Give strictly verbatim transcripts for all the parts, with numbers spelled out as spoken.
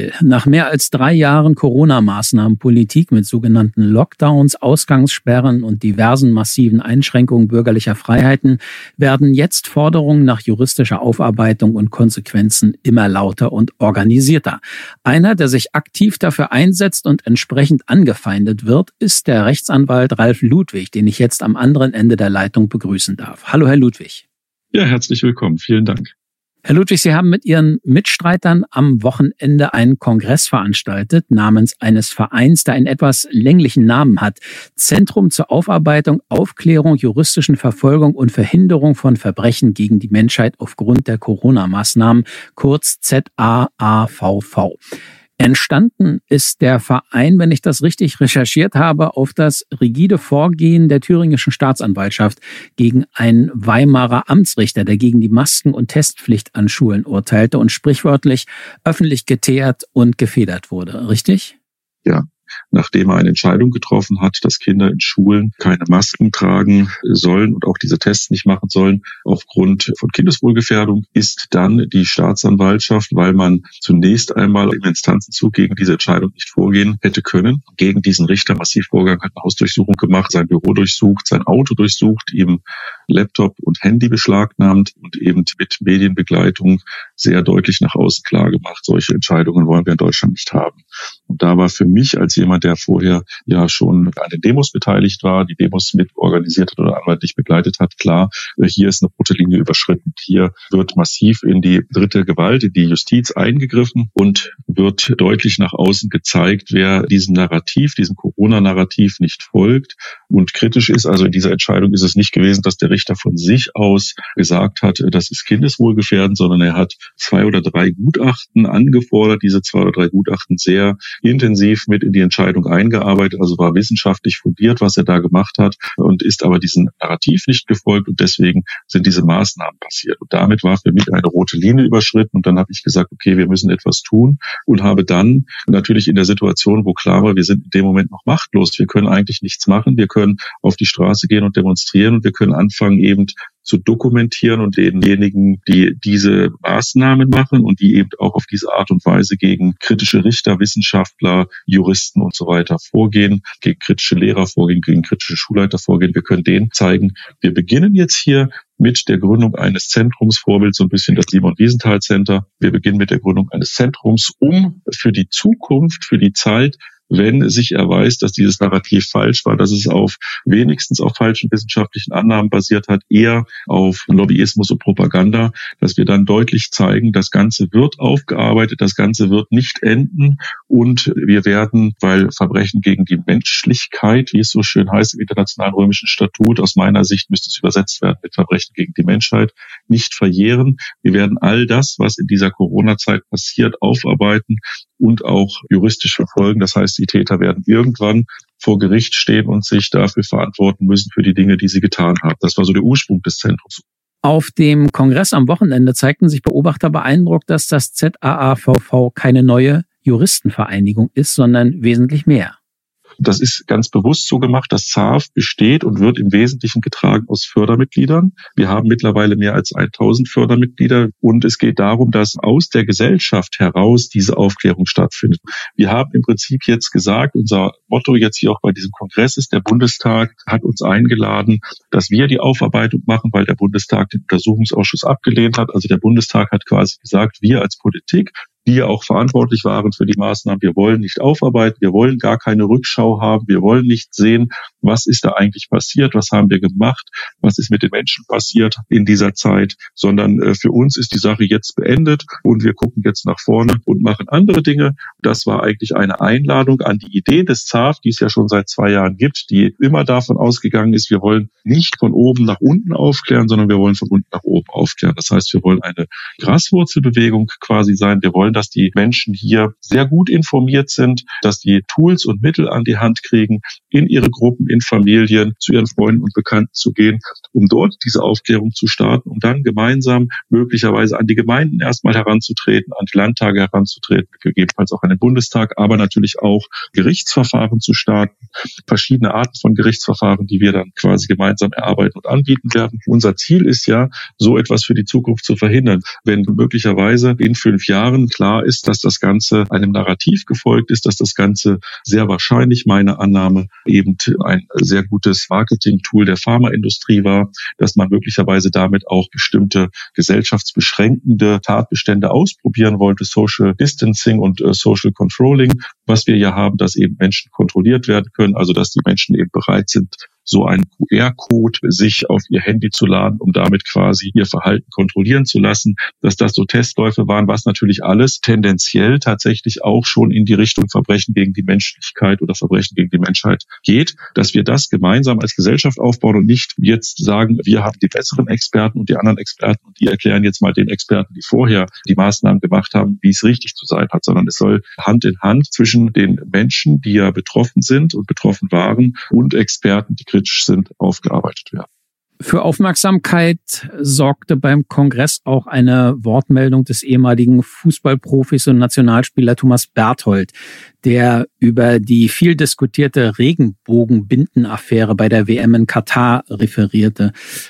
Michael, nach mehr als drei Jahren Corona-Maßnahmenpolitik mit sogenannten Lockdowns, Ausgangssperren und diversen massiven Einschränkungen bürgerlicher Freiheiten werden jetzt Forderungen nach juristischer Aufarbeitung und Konsequenzen immer lauter und organisierter. Einer, der sich aktiv dafür einsetzt und entsprechend angefeindet wird, ist der Rechtsanwalt Ralf Ludwig, den ich jetzt am anderen Ende der Leitung begrüßen darf. Hallo, Herr Ludwig. Ja, herzlich willkommen. Vielen Dank. Herr Ludwig, Sie haben mit Ihren Mitstreitern am Wochenende einen Kongress veranstaltet namens eines Vereins, der einen etwas länglichen Namen hat. Zentrum zur Aufarbeitung, Aufklärung, juristischen Verfolgung und Verhinderung von Verbrechen gegen die Menschheit aufgrund der Corona-Maßnahmen, kurz Z A A V V. Entstanden ist der Verein, wenn ich das richtig recherchiert habe, auf das rigide Vorgehen der thüringischen Staatsanwaltschaft gegen einen Weimarer Amtsrichter, der gegen die Masken- und Testpflicht an Schulen urteilte und sprichwörtlich öffentlich geteert und gefedert wurde. Richtig? Ja. Nachdem er eine Entscheidung getroffen hat, dass Kinder in Schulen keine Masken tragen sollen und auch diese Tests nicht machen sollen, aufgrund von Kindeswohlgefährdung, ist dann die Staatsanwaltschaft, weil man zunächst einmal im Instanzenzug gegen diese Entscheidung nicht vorgehen hätte können, gegen diesen Richter massiv vorgegangen, hat eine Hausdurchsuchung gemacht, sein Büro durchsucht, sein Auto durchsucht, ihm Laptop und Handy beschlagnahmt und eben mit Medienbegleitung sehr deutlich nach außen klar gemacht, solche Entscheidungen wollen wir in Deutschland nicht haben. Und da war für mich als jemand, der vorher ja schon an den Demos beteiligt war, die Demos mit organisiert hat oder anwaltlich begleitet hat, klar, hier ist eine rote Linie überschritten. Hier wird massiv in die dritte Gewalt, in die Justiz eingegriffen und wird deutlich nach außen gezeigt, wer diesem Narrativ, diesem Corona-Narrativ nicht folgt und kritisch ist. Also in dieser Entscheidung ist es nicht gewesen, dass der Richter von sich aus gesagt hat, das ist kindeswohlgefährdend, sondern er hat zwei oder drei Gutachten angefordert, diese zwei oder drei Gutachten sehr intensiv mit in die Entscheidung eingearbeitet, also war wissenschaftlich fundiert, was er da gemacht hat und ist aber diesem Narrativ nicht gefolgt und deswegen sind diese Maßnahmen passiert. Und damit war für mich eine rote Linie überschritten und dann habe ich gesagt, okay, wir müssen etwas tun und habe dann natürlich in der Situation, wo klar war, wir sind in dem Moment noch machtlos, wir können eigentlich nichts machen, wir können auf die Straße gehen und demonstrieren und wir können anfangen eben zu dokumentieren und denjenigen, die diese Maßnahmen machen und die eben auch auf diese Art und Weise gegen kritische Richter, Wissenschaftler, Juristen und so weiter vorgehen, gegen kritische Lehrer vorgehen, gegen kritische Schulleiter vorgehen. Wir können denen zeigen, wir beginnen jetzt hier mit der Gründung eines Zentrums, Vorbild so ein bisschen das Simon-Wiesenthal-Center. Wir beginnen mit der Gründung eines Zentrums, um für die Zukunft, für die Zeit, wenn sich erweist, dass dieses Narrativ falsch war, dass es auf wenigstens auf falschen wissenschaftlichen Annahmen basiert hat, eher auf Lobbyismus und Propaganda, dass wir dann deutlich zeigen, das Ganze wird aufgearbeitet, das Ganze wird nicht enden und wir werden, weil Verbrechen gegen die Menschlichkeit, wie es so schön heißt im Internationalen Römischen Statut, aus meiner Sicht müsste es übersetzt werden mit Verbrechen gegen die Menschheit, nicht verjähren. Wir werden all das, was in dieser Corona-Zeit passiert, aufarbeiten und auch juristisch verfolgen. Das heißt, die Täter werden irgendwann vor Gericht stehen und sich dafür verantworten müssen für die Dinge, die sie getan haben. Das war so der Ursprung des Zentrums. Auf dem Kongress am Wochenende zeigten sich Beobachter beeindruckt, dass das Z A A V V keine neue Juristenvereinigung ist, sondern wesentlich mehr. Das ist ganz bewusst so gemacht. Das Z A V besteht und wird im Wesentlichen getragen aus Fördermitgliedern. Wir haben mittlerweile mehr als tausend Fördermitglieder und es geht darum, dass aus der Gesellschaft heraus diese Aufklärung stattfindet. Wir haben im Prinzip jetzt gesagt, unser Motto jetzt hier auch bei diesem Kongress ist, der Bundestag hat uns eingeladen, dass wir die Aufarbeitung machen, weil der Bundestag den Untersuchungsausschuss abgelehnt hat. Also der Bundestag hat quasi gesagt, wir als Politik, die ja auch verantwortlich waren für die Maßnahmen. Wir wollen nicht aufarbeiten, wir wollen gar keine Rückschau haben, wir wollen nicht sehen, was ist da eigentlich passiert, was haben wir gemacht, was ist mit den Menschen passiert in dieser Zeit, sondern äh, für uns ist die Sache jetzt beendet und wir gucken jetzt nach vorne und machen andere Dinge. Das war eigentlich eine Einladung an die Idee des Z A V, die es ja schon seit zwei Jahren gibt, die immer davon ausgegangen ist, wir wollen nicht von oben nach unten aufklären, sondern wir wollen von unten nach oben aufklären. Das heißt, wir wollen eine Graswurzelbewegung quasi sein, wir wollen, dass die Menschen hier sehr gut informiert sind, dass die Tools und Mittel an die Hand kriegen, in ihre Gruppen, in Familien, zu ihren Freunden und Bekannten zu gehen, um dort diese Aufklärung zu starten, um dann gemeinsam möglicherweise an die Gemeinden erstmal heranzutreten, an die Landtage heranzutreten, gegebenenfalls auch an den Bundestag, aber natürlich auch Gerichtsverfahren zu starten, verschiedene Arten von Gerichtsverfahren, die wir dann quasi gemeinsam erarbeiten und anbieten werden. Unser Ziel ist ja, so etwas für die Zukunft zu verhindern. Wenn möglicherweise in fünf Jahren klar ist, dass das Ganze einem Narrativ gefolgt ist, dass das Ganze sehr wahrscheinlich, meine Annahme, eben ein sehr gutes Marketing-Tool der Pharmaindustrie war, dass man möglicherweise damit auch bestimmte gesellschaftsbeschränkende Tatbestände ausprobieren wollte, Social Distancing und äh, Social Controlling, was wir ja haben, dass eben Menschen kontrolliert werden können, also dass die Menschen eben bereit sind, so einen Q R-Code sich auf ihr Handy zu laden, um damit quasi ihr Verhalten kontrollieren zu lassen, dass das so Testläufe waren, was natürlich alles tendenziell tatsächlich auch schon in die Richtung Verbrechen gegen die Menschlichkeit oder Verbrechen gegen die Menschheit geht, dass wir das gemeinsam als Gesellschaft aufbauen und nicht jetzt sagen, wir haben die besseren Experten und die anderen Experten und die erklären jetzt mal den Experten, die vorher die Maßnahmen gemacht haben, wie es richtig zu sein hat, sondern es soll Hand in Hand zwischen den Menschen, die ja betroffen sind und betroffen waren, und Experten, die kritisch sind, aufgearbeitet werden. Für Aufmerksamkeit sorgte beim Kongress auch eine Wortmeldung des ehemaligen Fußballprofis und Nationalspieler Thomas Berthold, der über die viel diskutierte Regenbogenbindenaffäre bei der W M in Katar referierte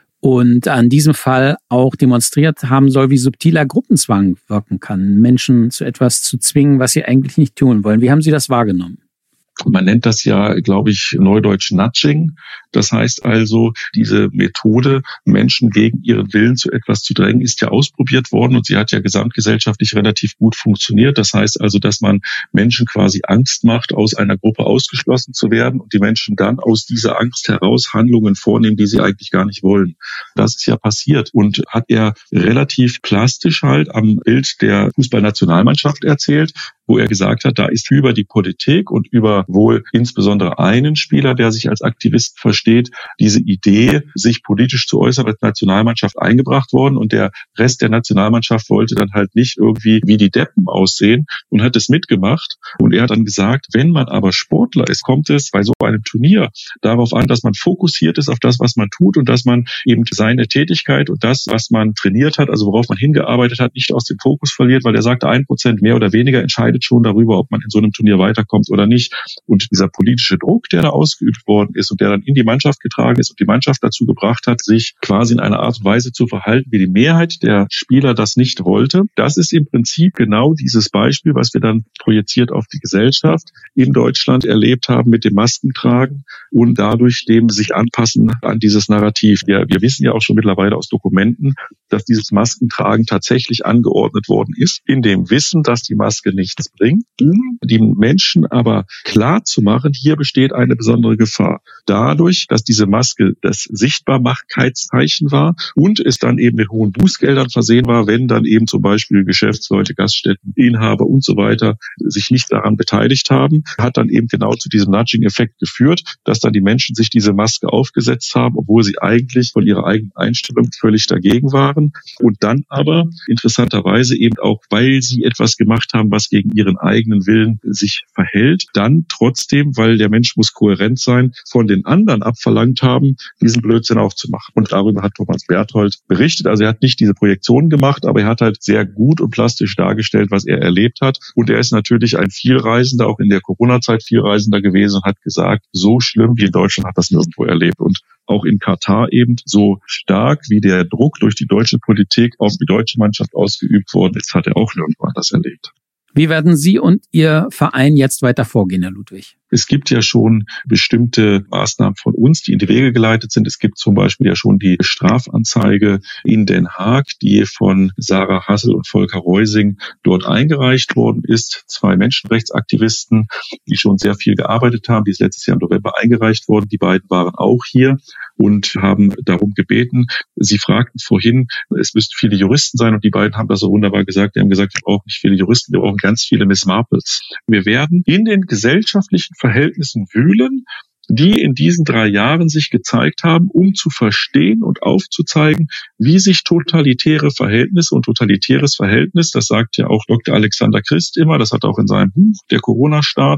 und an diesem Fall auch demonstriert haben soll, wie subtiler Gruppenzwang wirken kann, Menschen zu etwas zu zwingen, was sie eigentlich nicht tun wollen. Wie haben Sie das wahrgenommen? Man nennt das ja, glaube ich, neudeutsch Nudging. Das heißt also, diese Methode, Menschen gegen ihren Willen zu etwas zu drängen, ist ja ausprobiert worden und sie hat ja gesamtgesellschaftlich relativ gut funktioniert. Das heißt also, dass man Menschen quasi Angst macht, aus einer Gruppe ausgeschlossen zu werden und die Menschen dann aus dieser Angst heraus Handlungen vornehmen, die sie eigentlich gar nicht wollen. Das ist ja passiert und hat er relativ plastisch halt am Bild der Fußballnationalmannschaft erzählt, wo er gesagt hat, da ist über die Politik und über wohl insbesondere einen Spieler, der sich als Aktivist versteht, diese Idee, sich politisch zu äußern, als Nationalmannschaft eingebracht worden und der Rest der Nationalmannschaft wollte dann halt nicht irgendwie wie die Deppen aussehen und hat es mitgemacht. Und er hat dann gesagt, wenn man aber Sportler ist, kommt es bei so einem Turnier darauf an, dass man fokussiert ist auf das, was man tut und dass man eben seine Tätigkeit und das, was man trainiert hat, also worauf man hingearbeitet hat, nicht aus dem Fokus verliert, weil er sagte, ein Prozent mehr oder weniger entscheidet schon darüber, ob man in so einem Turnier weiterkommt oder nicht. Und dieser politische Druck, der da ausgeübt worden ist und der dann in die Mannschaft getragen ist und die Mannschaft dazu gebracht hat, sich quasi in einer Art und Weise zu verhalten, wie die Mehrheit der Spieler das nicht wollte, das ist im Prinzip genau dieses Beispiel, was wir dann projiziert auf die Gesellschaft in Deutschland erlebt haben mit dem Maskentragen und dadurch dem sich anpassen an dieses Narrativ. Wir, wir wissen ja auch schon mittlerweile aus Dokumenten, dass dieses Maskentragen tatsächlich angeordnet worden ist, in dem Wissen, dass die Maske nichts bringt, um die Menschen aber klar zu machen, hier besteht eine besondere Gefahr. Dadurch, dass diese Maske das Sichtbarmachkeitszeichen war und es dann eben mit hohen Bußgeldern versehen war, wenn dann eben zum Beispiel Geschäftsleute, Gaststätten, Inhaber und so weiter sich nicht daran beteiligt haben, hat dann eben genau zu diesem Nudging-Effekt geführt, dass dann die Menschen sich diese Maske aufgesetzt haben, obwohl sie eigentlich von ihrer eigenen Einstellung völlig dagegen waren und dann aber interessanterweise eben auch, weil sie etwas gemacht haben, was gegen ihren eigenen Willen sich verhält, dann trotzdem, weil der Mensch muss kohärent sein, von den anderen abverlangt haben, diesen Blödsinn auch zu machen. Und darüber hat Thomas Berthold berichtet. Also er hat nicht diese Projektion gemacht, aber er hat halt sehr gut und plastisch dargestellt, was er erlebt hat. Und er ist natürlich ein Vielreisender, auch in der Corona-Zeit Vielreisender gewesen und hat gesagt, so schlimm wie in Deutschland hat das nirgendwo erlebt. Und auch in Katar eben so stark, wie der Druck durch die deutsche Politik auf die deutsche Mannschaft ausgeübt worden ist, hat er auch nirgendwo anders erlebt. Wie werden Sie und Ihr Verein jetzt weiter vorgehen, Herr Ludwig? Es gibt ja schon bestimmte Maßnahmen von uns, die in die Wege geleitet sind. Es gibt zum Beispiel ja schon die Strafanzeige in Den Haag, die von Sarah Hassel und Volker Reusing dort eingereicht worden ist. Zwei Menschenrechtsaktivisten, die schon sehr viel gearbeitet haben. Die ist letztes Jahr im November eingereicht worden. Die beiden waren auch hier und haben darum gebeten. Sie fragten vorhin, es müssten viele Juristen sein und die beiden haben das so wunderbar gesagt. Die haben gesagt, wir brauchen nicht viele Juristen, wir brauchen ganz viele Miss Marples. Wir werden in den gesellschaftlichen Verhältnissen wühlen, die in diesen drei Jahren sich gezeigt haben, um zu verstehen und aufzuzeigen, wie sich totalitäre Verhältnisse und totalitäres Verhältnis, das sagt ja auch Doktor Alexander Christ immer, das hat er auch in seinem Buch Der Corona-Staat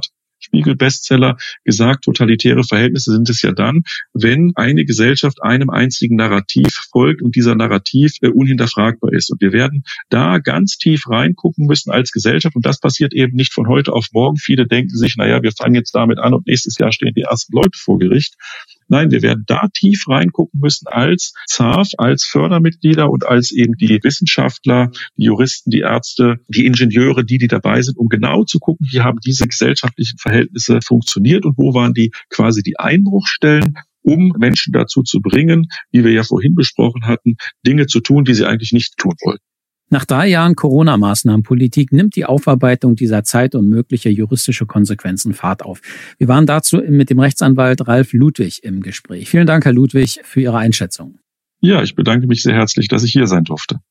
Spiegel-Bestseller gesagt, totalitäre Verhältnisse sind es ja dann, wenn eine Gesellschaft einem einzigen Narrativ folgt und dieser Narrativ äh, unhinterfragbar ist. Und wir werden da ganz tief reingucken müssen als Gesellschaft. Und das passiert eben nicht von heute auf morgen. Viele denken sich, naja, wir fangen jetzt damit an und nächstes Jahr stehen die ersten Leute vor Gericht. Nein, wir werden da tief reingucken müssen als Z A F, als Fördermitglieder und als eben die Wissenschaftler, die Juristen, die Ärzte, die Ingenieure, die, die dabei sind, um genau zu gucken, wie haben diese gesellschaftlichen Verhältnisse funktioniert und wo waren die quasi die Einbruchstellen, um Menschen dazu zu bringen, wie wir ja vorhin besprochen hatten, Dinge zu tun, die sie eigentlich nicht tun wollten. Nach drei Jahren Corona-Maßnahmenpolitik nimmt die Aufarbeitung dieser Zeit und mögliche juristische Konsequenzen Fahrt auf. Wir waren dazu mit dem Rechtsanwalt Ralf Ludwig im Gespräch. Vielen Dank, Herr Ludwig, für Ihre Einschätzung. Ja, ich bedanke mich sehr herzlich, dass ich hier sein durfte.